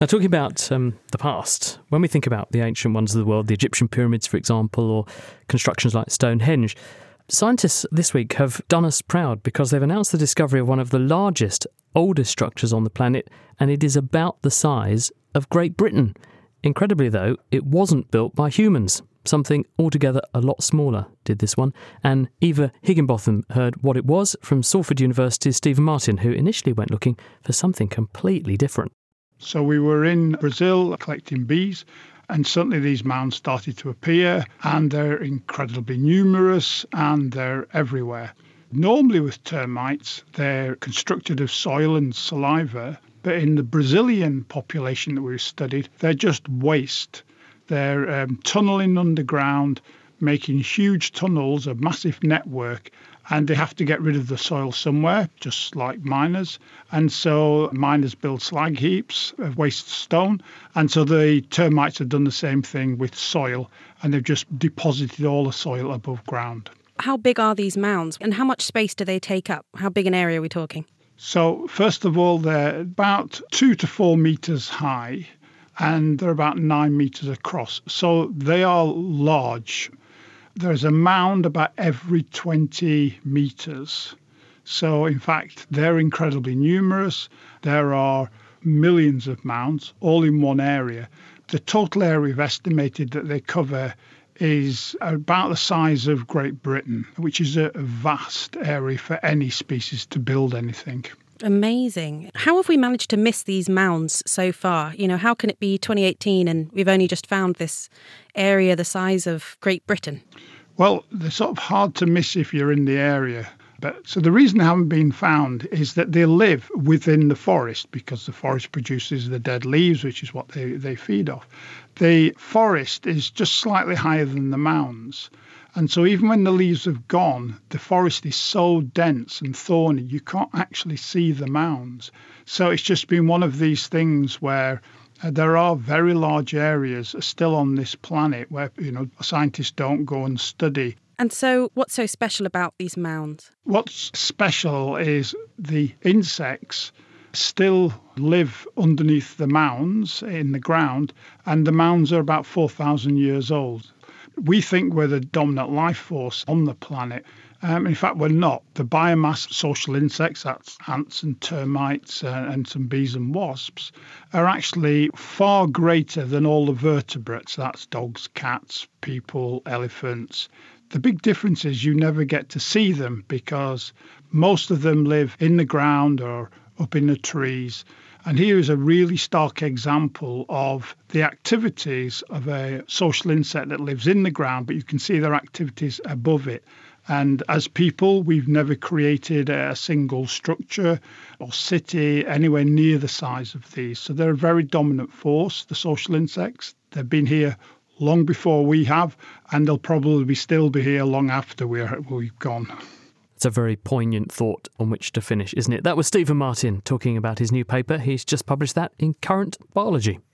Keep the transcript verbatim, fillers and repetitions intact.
Now, talking about um, the past, when we think about the ancient wonders of the world, the Egyptian pyramids, for example, or constructions like Stonehenge, scientists this week have done us proud because they've announced the discovery of one of the largest, oldest structures on the planet, and it is about the size of Great Britain. Incredibly, though, it wasn't built by humans. Something altogether a lot smaller did this one. And Eva Higginbotham heard what it was from Salford University's Stephen Martin, who initially went looking for something completely different. So we were in Brazil collecting bees, and suddenly these mounds started to appear, and they're incredibly numerous and they're everywhere. Normally with termites, they're constructed of soil and saliva, but in the Brazilian population that we've studied, they're just waste. They're um, tunnelling underground, making huge tunnels, a massive network, and they have to get rid of the soil somewhere, just like miners. And so miners build slag heaps of waste stone. And so the termites have done the same thing with soil, and they've just deposited all the soil above ground. How big are these mounds, and how much space do they take up? How big an area are we talking? So first of all, they're about two to four metres high, and they're about nine metres across. So they are large. There's a mound about every twenty metres. So, in fact, they're incredibly numerous. There are millions of mounds all in one area. The total area we've estimated that they cover is about the size of Great Britain, which is a vast area for any species to build anything. Amazing. How have we managed to miss these mounds so far? You know, how can it be twenty eighteen and we've only just found this area the size of Great Britain? Well, they're sort of hard to miss if you're in the area. But so the reason they haven't been found is that they live within the forest because the forest produces the dead leaves, which is what they, they feed off. The forest is just slightly higher than the mounds. And so even when the leaves have gone, the forest is so dense and thorny, you can't actually see the mounds. So it's just been one of these things where uh, there are very large areas still on this planet where, you know, scientists don't go and study. And so what's so special about these mounds? What's special is the insects still live underneath the mounds in the ground, and the mounds are about four thousand years old. We think we're the dominant life force on the planet. Um, in fact, we're not. The biomass social insects, that's ants and termites uh, and some bees and wasps, are actually far greater than all the vertebrates. That's dogs, cats, people, elephants. The big difference is you never get to see them because most of them live in the ground or up in the trees. And here is a really stark example of the activities of a social insect that lives in the ground, but you can see their activities above it. And as people, we've never created a single structure or city anywhere near the size of these. So they're a very dominant force, the social insects. They've been here long before we have, and they'll probably be still be here long after we're, we've gone. It's a very poignant thought on which to finish, isn't it? That was Stephen Martin talking about his new paper. He's just published that in Current Biology.